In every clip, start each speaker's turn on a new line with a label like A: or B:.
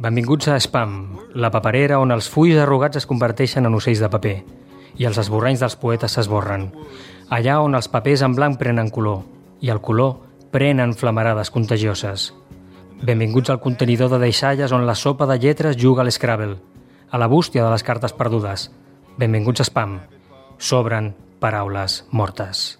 A: Benvinguts a Spam, la paperera on els fulls arrugats es converteixen en ocells de paper i els esborranys dels poetes s'esborren. Allà on els papers en blanc prenen color i el color prenen flamarades contagioses. Benvinguts al contenidor de deixalles on la sopa de lletres juga a l'Scrabble, a la bústia de les cartes perdudes. Benvinguts a Spam. Sobren paraules mortes.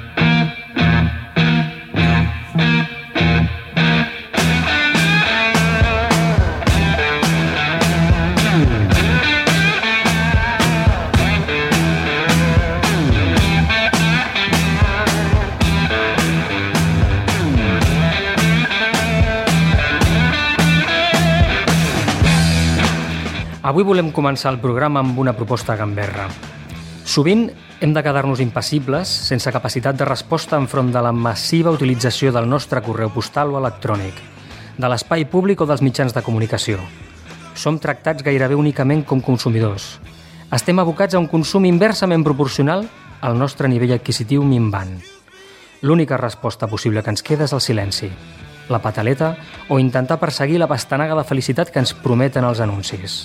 A: Avui volem començar el programa amb una proposta gamberra. Sovint hem de quedar-nos impassibles, sense capacitat de resposta enfront de la massiva utilització del nostre correu postal o electrònic, de l'espai públic o dels mitjans de comunicació. Som tractats gairebé únicament com consumidors. Estem abocats a un consum inversament proporcional al nostre nivell adquisitiu minvant. L'única resposta possible que ens queda és el silenci, la pataleta o intentar perseguir la pastanaga de felicitat que ens prometen els anuncis.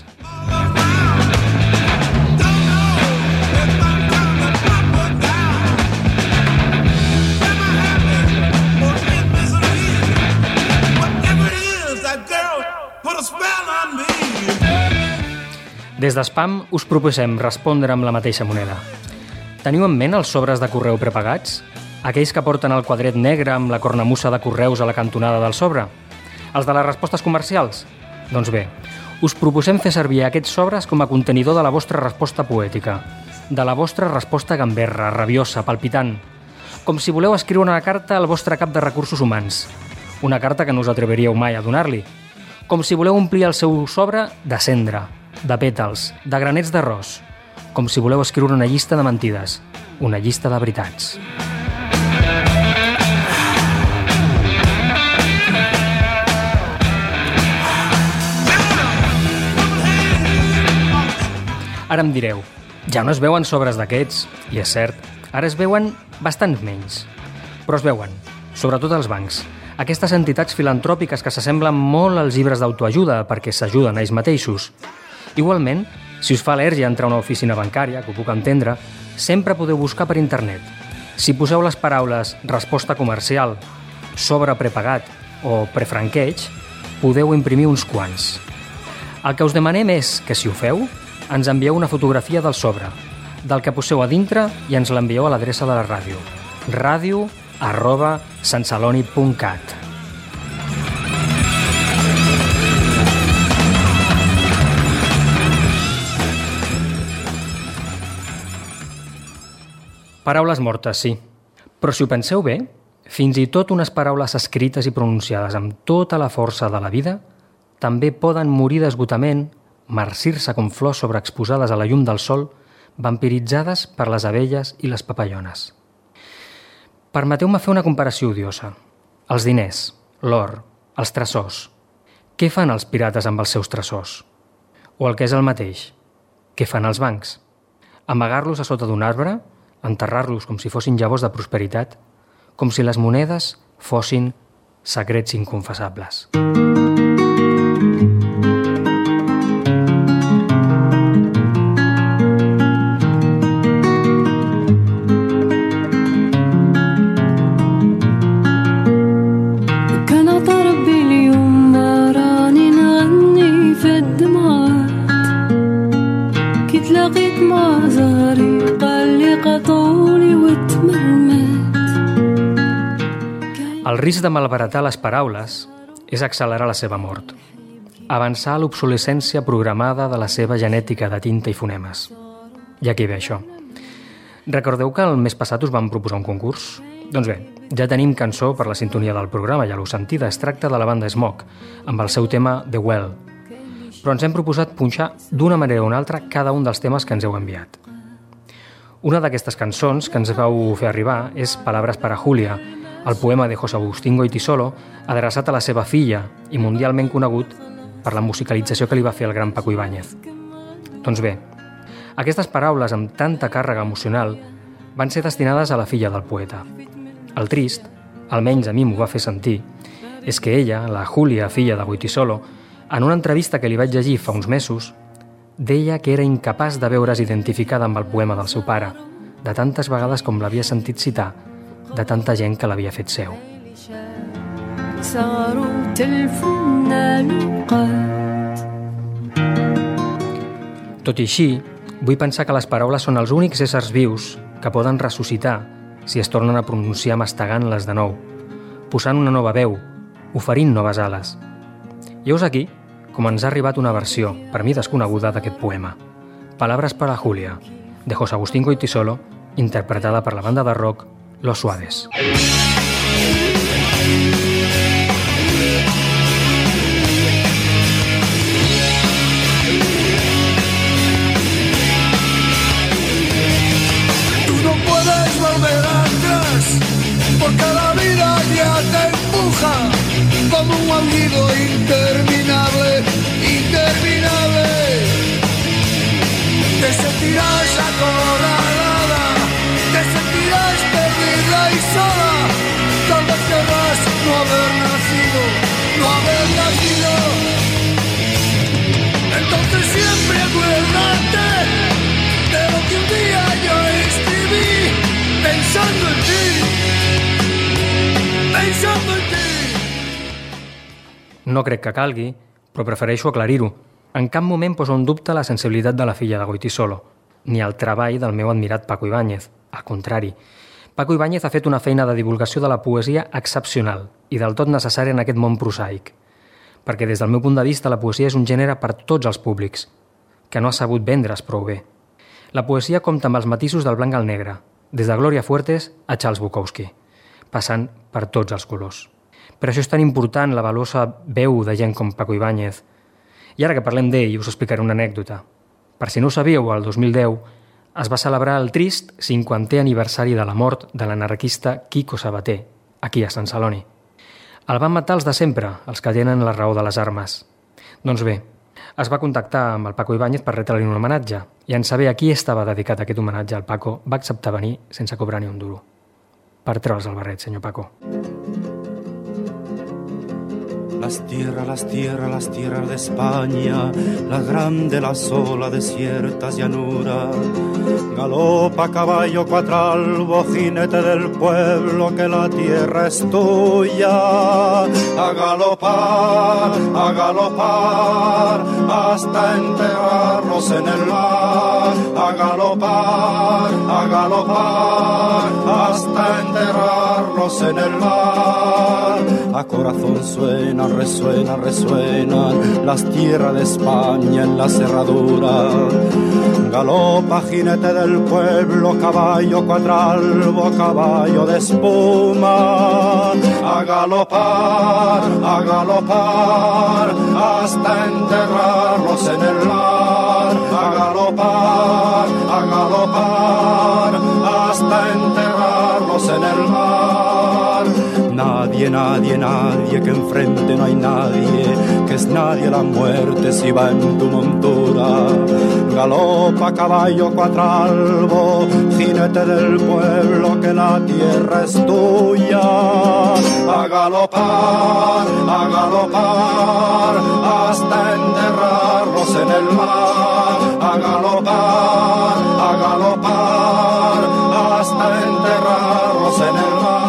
A: Des d'Spam us proposem respondre amb la mateixa moneda. Teniu en ment els sobres de correu prepagats? Aquells que porten el quadret negre amb la cornamussa de correus a la cantonada del sobre? Els de les respostes comercials? Doncs bé, us proposem fer servir aquests sobres com a contenidor de la vostra resposta poètica, de la vostra resposta gamberra, rabiosa, palpitant, com si voleu escriure una carta al vostre cap de recursos humans, una carta que no us atreveríeu mai a donar-li, com si voleu omplir el seu sobre de cendra, de pètals, de granets d'arròs, com si voleu escriure una llista de mentides, una llista de veritats. Ara em direu, ja no es veuen sobres d'aquests, i és cert, ara es veuen bastants menys. Però es veuen, sobretot als bancs, aquestes entitats filantròpiques que s'assemblen molt als llibres d'autoajuda perquè s'ajuden a ells mateixos. Igualment, si us fa al·lèrgia entrar a una oficina bancària, que ho puc entendre, sempre podeu buscar per internet. Si poseu les paraules resposta comercial, sobre prepagat o prefranqueig, podeu imprimir uns quants. El que us demanem és que, si ho feu, ens envieu una fotografia del sobre, del que poseu a dintre i ens l'envieu a l'adreça de la ràdio, radio@santceloni.cat. Paraules mortes, sí. Però si ho penseu bé, fins i tot unes paraules escrites i pronunciades amb tota la força de la vida també poden morir d'esgotament, marcir-se com flors sobreexposades a la llum del sol, vampiritzades per les abelles i les papallones. Permeteu-me fer una comparació odiosa. Els diners, l'or, els tresors. Què fan els pirates amb els seus tresors? O el que és el mateix, què fan els bancs? Amagar-los a sota d'un arbre? Enterrar-los com si fossin llavors de prosperitat? Com si les monedes fossin secrets inconfessables. El risc de malbaratar les paraules és accelerar la seva mort, avançar l'obsolescència programada de la seva genètica de tinta i fonemes. I aquí ve això. Recordeu que el mes passat us vam proposar un concurs? Doncs bé, ja tenim cançó per la sintonia del programa, ja l'heu sentida, es tracta de la banda Smog, amb el seu tema The Well. Però ens hem proposat punxar d'una manera o una altra cada un dels temes que ens heu enviat. Una d'aquestes cançons que ens vau fer arribar és Palabras para Julia, el poema de José Agustín Goytisolo, adreçat a la seva filla i mundialment conegut per la musicalització que li va fer el gran Paco Ibáñez. Doncs bé, aquestes paraules amb tanta càrrega emocional van ser destinades a la filla del poeta. El trist, almenys a mi m'ho va fer sentir, és que ella, la Júlia, filla de Goytisolo, En una entrevista que li vaig llegir fa uns mesos, deia que era incapaç de veure's identificada amb el poema del seu pare, de tantes vegades com l'havia sentit citar, de tanta gent que l'havia fet seu. Tot i així, vull pensar que les paraules són els únics éssers vius que poden ressuscitar si es tornen a pronunciar mastegant-les de nou, posant una nova veu, oferint noves ales. I heus aquí com ens ha arribat una versió, per mi desconeguda, d'aquest poema. Palabras para Julia, de José Agustín Goytisolo, interpretada per la banda de rock Los Suaves.
B: Porque la vida ya te empuja como un aullido interminable, interminable. Te sentirás acorralada, te sentirás perdida y sola. Tal vez querrás no haber nacido, no haber nacido. Entonces siempre acuérdate de lo que un día yo escribí pensando en ti.
A: No crec que calgui, però prefereixo aclarir-ho. En cap moment poso en dubte la sensibilitat de la filla de Goytisolo, ni el treball del meu admirat Paco Ibáñez. Al contrari, Paco Ibáñez ha fet una feina de divulgació de la poesia excepcional i del tot necessària en aquest món prosaic. Perquè des del meu punt de vista la poesia és un gènere per tots els públics, que no ha sabut vendre's prou bé. La poesia compta amb els matisos del blanc al negre, des de Gloria Fuertes a Charles Bukowski, passant per tots els colors. Per això és tan important la valuosa veu de gent com Paco Ibáñez. I ara que parlem d'ell, us explicaré una anècdota. Per si no ho sabíeu, el 2010 es va celebrar el trist 50è aniversari de la mort de l'anarquista Quico Sabater, aquí a Sant Celoni. El van matar els de sempre, els que tenen la raó de les armes. Doncs bé, es va contactar amb el Paco Ibáñez per retre-li un homenatge, i en saber a qui estava dedicat aquest homenatge, el Paco va acceptar venir sense cobrar ni un duro. Per treure's el barret, senyor Paco.
C: Las tierras de España, las grandes, las solas, desiertas llanuras. Galopa caballo cuatralbo, jinete del pueblo, que la tierra es tuya. A galopar, hasta enterrarnos en el mar. A galopar, hasta enterrarnos en el mar. A corazón suenan, resuenan las tierras de España en la cerradura. Galopa, jinete del pueblo, caballo cuatralbo, caballo de espuma. A galopar, hasta enterrarlos en el mar. A galopar, hasta enterrarlos en el mar. Nadie, que enfrente no hay nadie, que es nadie la muerte si va en tu montura. Galopa, caballo cuatralbo, jinete del pueblo, que la tierra es tuya. A galopar, hasta enterrarlos en el mar. A galopar, hasta enterrarlos en el mar.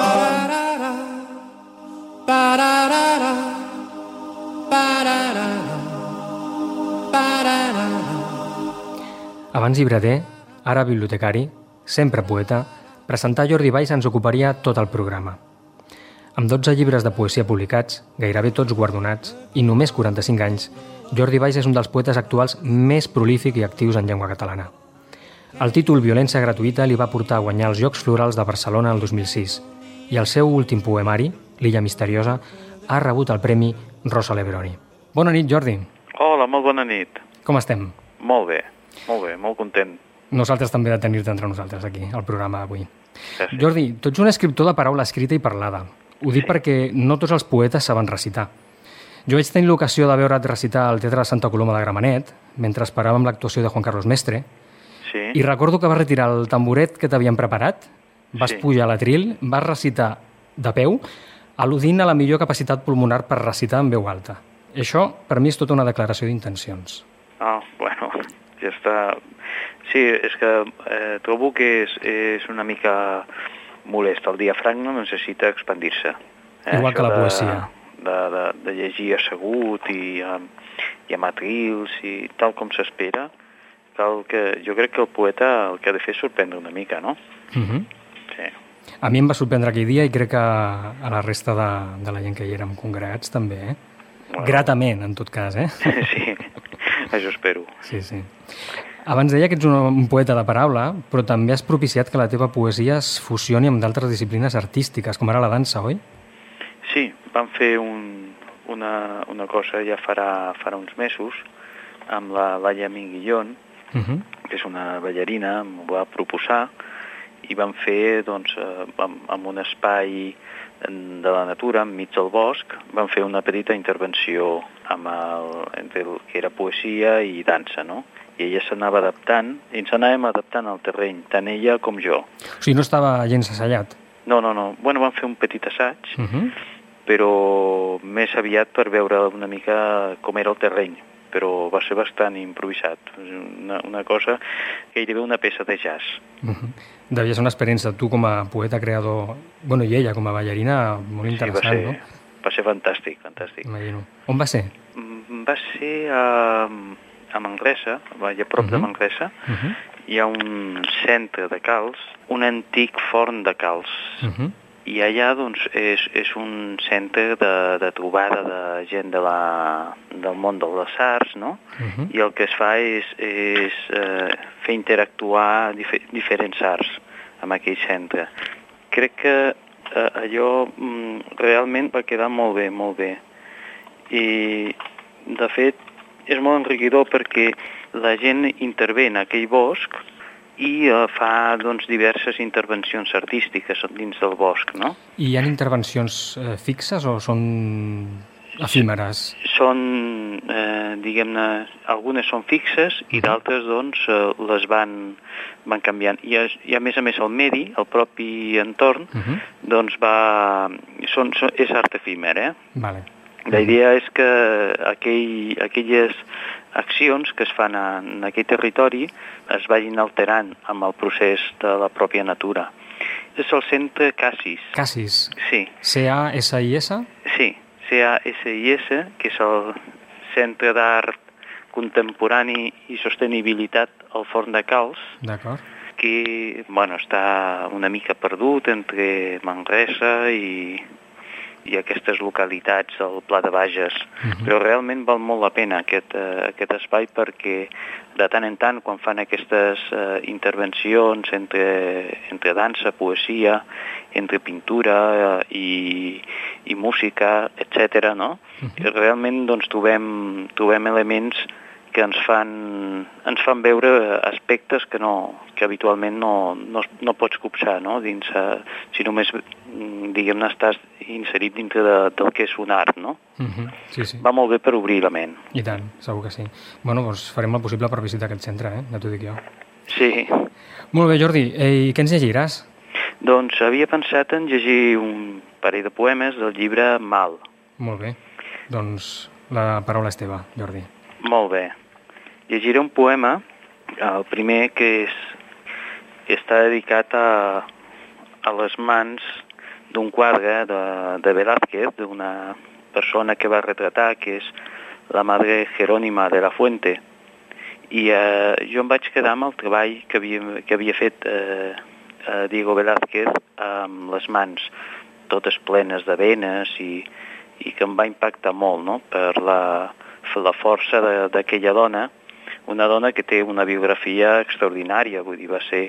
A: Abans llibreter, ara bibliotecari, sempre poeta, presentar Jordi Valls ens ocuparia tot el programa. Amb 12 llibres de poesia publicats, gairebé tots guardonats, i només 45 anys, Jordi Valls és un dels poetes actuals més prolífic i actius en llengua catalana. El títol Violència gratuïta li va portar a guanyar els Jocs Florals de Barcelona el 2006 i el seu últim poemari, L'illa misteriosa, ha rebut el premi Rosa Leveroni. Bona nit, Jordi.
D: Hola, molt bona nit.
A: Com estem?
D: Molt bé, molt content.
A: Nosaltres també de tenir-te entre nosaltres aquí, al programa d'avui.
D: Sí.
A: Jordi, tu ets un escriptor de paraula escrita i parlada. Ho dic perquè no tots els poetes saben recitar. Jo vaig tenir l'ocasió de veure't recitar al Teatre de Santa Coloma de Gramenet, mentre esperàvem l'actuació de Juan Carlos Mestre, i recordo que vas retirar el tamboret que t'havien preparat, vas pujar a l'atril, vas recitar de peu, al·ludint a la millor capacitat pulmonar per recitar en veu alta. I això, per mi, és tota una declaració d'intencions.
D: Ah, bueno, ja està. Sí, és que trobo que és una mica molest. El diafragma necessita expandir-se.
A: Igual que la poesia.
D: De llegir assegut i amb atrils i tal com s'espera, jo crec que el poeta el que ha de fer és sorprendre una mica, no? Sí.
A: A mi em va sorprendre aquell dia i crec que a la resta de la gent que hi érem congregats també, Bueno. Gratament, en tot cas,
D: Sí, això espero.
A: Sí. Abans deia que ets un poeta de paraula, però també has propiciat que la teva poesia es fusioni amb d'altres disciplines artístiques, com ara la dansa, oi?
D: Sí, vam fer una cosa ja farà uns mesos amb la Laia Minguillón, que és una ballarina, m'ho va proposar, i vam fer, doncs, amb un espai de la natura, enmig del bosc, vam fer una petita intervenció entre el que era poesia i dansa, no? I ella s'anava adaptant, i ens anàvem adaptant al terreny, tant ella com jo.
A: O sigui, no estava gens assajat?
D: No. Bueno, vam fer un petit assaig, però més aviat per veure una mica com era el terreny, però va ser bastant improvisat. Una cosa, gairebé una peça de jazz.
A: Devia ser una experiència, tu com a poeta creador, bueno, i ella com a ballarina, molt interessant, no?
D: Va ser fantàstic.
A: Imagino. On va ser?
D: Va ser a Manresa, a prop de Manresa. Hi ha un centre de calç, un antic forn de calç. I allà, doncs, és un centre de trobada de gent del món de les arts, no? I el que es fa és fer interactuar diferents arts en aquell centre. Crec que allò realment va quedar molt bé. I, de fet, és molt enriquidor perquè la gent intervé en aquell bosc i fa, doncs, diverses intervencions artístiques dins del bosc, no?
A: I hi ha intervencions fixes o són efímeres?
D: Són, diguem-ne, algunes són fixes i d'altres, doncs, les van canviant. I a més el medi, el propi entorn, doncs és art efímer,
A: Vale.
D: La idea és que aquelles accions que es fan en aquell territori es vagin alterant amb el procés de la pròpia natura. És el centre Cassis.
A: Cassis?
D: Sí.
A: C-A-S-I-S?
D: Sí, C-A-S-I-S, que és el Centre d'Art Contemporani i Sostenibilitat al Forn de Calç.
A: D'acord.
D: Que, bueno, està una mica perdut entre Manresa i aquestes localitats, el Pla de Bages, però realment val molt la pena aquest espai perquè de tant en tant, quan fan aquestes intervencions entre dansa, poesia, entre pintura i música, etc., no? Realment, doncs, trobem elements que ens fan veure aspectes que habitualment no pots copsar, no? Si només, diguem-ne, estàs inserit dintre del que és un art, no?
A: Sí.
D: Va molt bé per obrir la ment.
A: I tant, segur que sí. Bueno, doncs farem el possible per visitar aquest centre, ja t'ho dic jo.
D: Sí.
A: Molt bé, Jordi. I què ens llegiràs?
D: Doncs havia pensat en llegir un parell de poemes del llibre Mal.
A: Molt bé. Doncs la paraula és teva, Jordi.
D: Molt bé. Llegiré un poema, el primer que està dedicat a les mans d'un quadre de Velázquez, d'una persona que va retratar, que és la Madre Jerónima de la Fuente. I jo em vaig quedar amb el treball que havia fet Diego Velázquez amb les mans totes plenes de venes i que em va impactar molt, no?, per la força d'aquella dona, una dona que té una biografia extraordinària, vull dir, va ser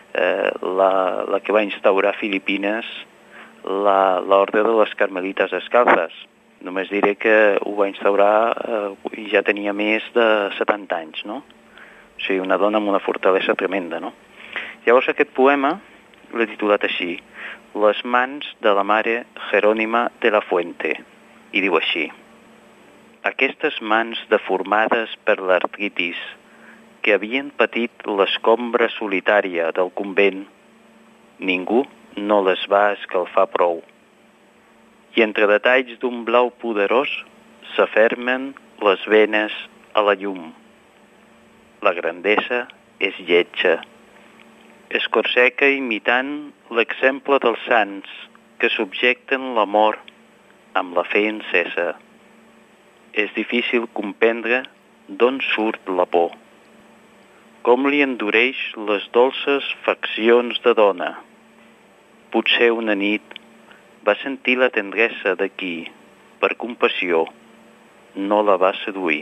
D: la que va instaurar a Filipines l'ordre de les Carmelites Descalces. Només diré que ho va instaurar i ja tenia més de 70 anys, no? O sigui, una dona amb una fortalesa tremenda, no? Llavors aquest poema l'he titulat així, Les mans de la Mare Jerónima de la Fuente, i diu així: aquestes mans deformades per l'artritis que havien patit l'escombra solitària del convent, ningú no les va escalfar prou. I entre detalls d'un blau poderós s'afermen les venes a la llum. La grandesa és lletja. Escorseca imitant l'exemple dels sants que subjecten l'amor amb la fe encesa. És difícil comprendre d'on surt la por. Com li endureix les dolces faccions de dona. Potser una nit va sentir la tendresa de qui, per compassió, no la va seduir.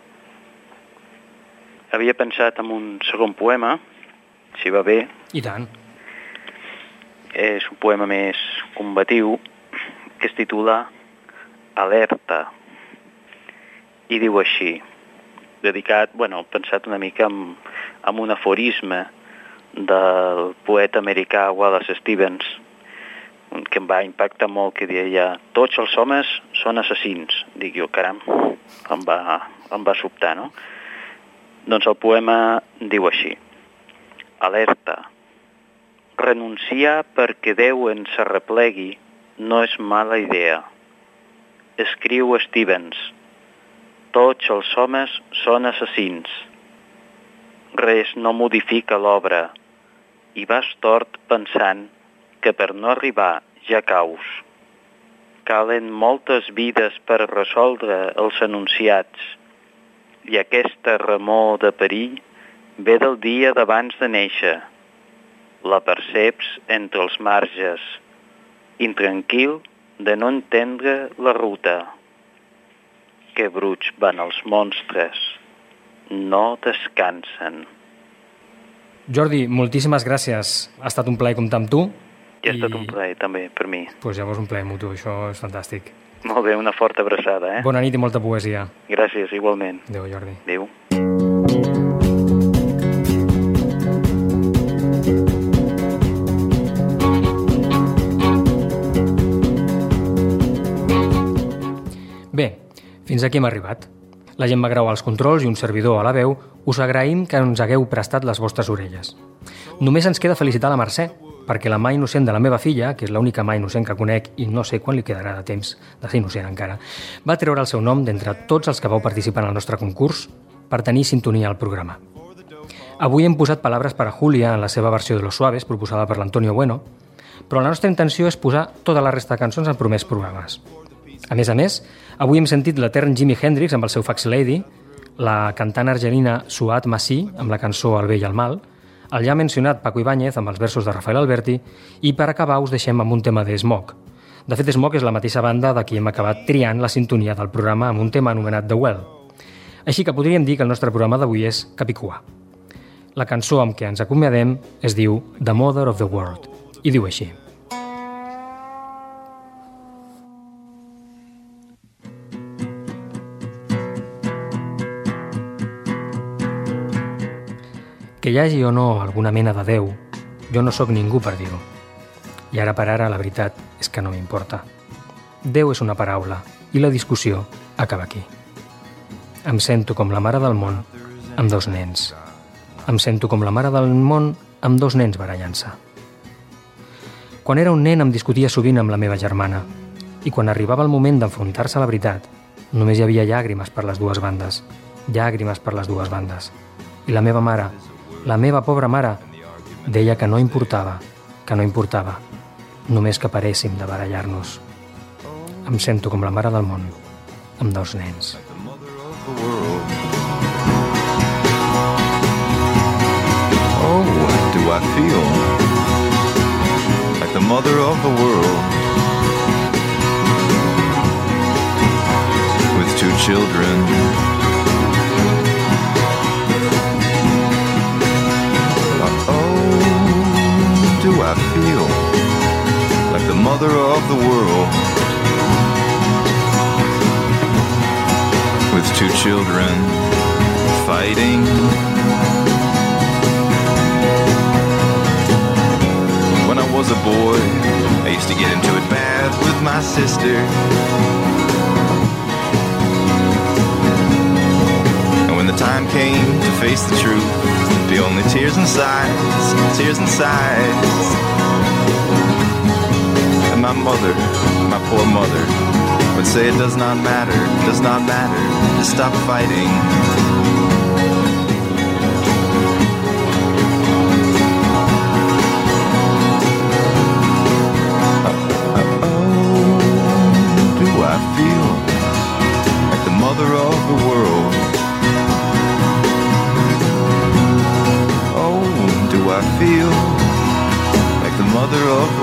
D: Havia pensat en un segon poema, si va bé.
A: I tant.
D: És un poema més combatiu, que es titula Alerta. I diu així, dedicat, pensat una mica en un aforisme del poeta americà Wallace Stevens, que em va impactar molt, que deia: tots els homes són assassins. Dic jo, caram, em va sobtar, no? Doncs el poema diu així: Alerta. Renunciar perquè Déu ens arreplegui no és mala idea. Escriu Stevens: tots els homes són assassins. Res no modifica l'obra i vas tort pensant que per no arribar ja caus. Calen moltes vides per resoldre els enunciats i aquesta remor de perill ve del dia d'abans de néixer. La perceps entre els marges, intranquil de no entendre la ruta. Que bruts van els monstres, no descansen.
A: Jordi, moltíssimes gràcies. Ha estat un plaer comptar amb tu.
D: I ha estat un plaer també per mi.
A: Doncs llavors un plaer mutu, això és fantàstic.
D: Molt bé, una forta abraçada, eh?
A: Bona nit i molta poesia.
D: Gràcies, igualment.
A: Adéu, Jordi.
D: Adéu.
A: Bé, fins aquí hem arribat. La Gemma Grau als controls i un servidor a la veu us agraïm que ens hagueu prestat les vostres orelles. Només ens queda felicitar la Mercè, perquè la mà innocent de la meva filla, que és l'única mà innocent que conec i no sé quan li quedarà de temps de ser innocent encara, va treure el seu nom d'entre tots els que vau participar en el nostre concurs per tenir sintonia al programa. Avui hem posat Palabras para Julia en la seva versió de Los Suaves, proposada per l'Antonio Bueno, però la nostra intenció és posar tota la resta de cançons en promès programes. A més, avui hem sentit l'etern Jimi Hendrix amb el seu Fax Lady, la cantant argelina Suat Masí amb la cançó El bé i el mal, el ja mencionat Paco Ibáñez amb els versos de Rafael Alberti i per acabar us deixem amb un tema de Smog. De fet, Smog és la mateixa banda de qui hem acabat triant la sintonia del programa amb un tema anomenat The Well. Així que podríem dir que el nostre programa d'avui és Capicua. La cançó amb què ens acomiadem es diu The Mother of the World i diu així. Que hi hagi o no alguna mena de Déu, jo no sóc ningú per dir-ho. I ara per ara la veritat és que no m'importa. Déu és una paraula i la discussió acaba aquí. Em sento com la mare del món amb dos nens. Em sento com la mare del món amb dos nens barallant-se. Quan era un nen em discutia sovint amb la meva germana i quan arribava el moment d'enfrontar-se a la veritat només hi havia llàgrimes per les dues bandes. Llàgrimes per les dues bandes. I la meva mare, la meva pobra mare, deia que no importava, només que paréssim de barallar-nos. Em sento com la mare del món, amb dos nens.
E: Oh, do I feel like the mother of the world with two children. Do I feel like the mother of the world with two children fighting? When I was a boy, I used to get into it bad with my sister. And when the time came to face the truth, the only tears and sighs. And my mother, my poor mother, but say it does not matter, to stop fighting. I feel like the mother of the world. Oh, do I feel like the mother of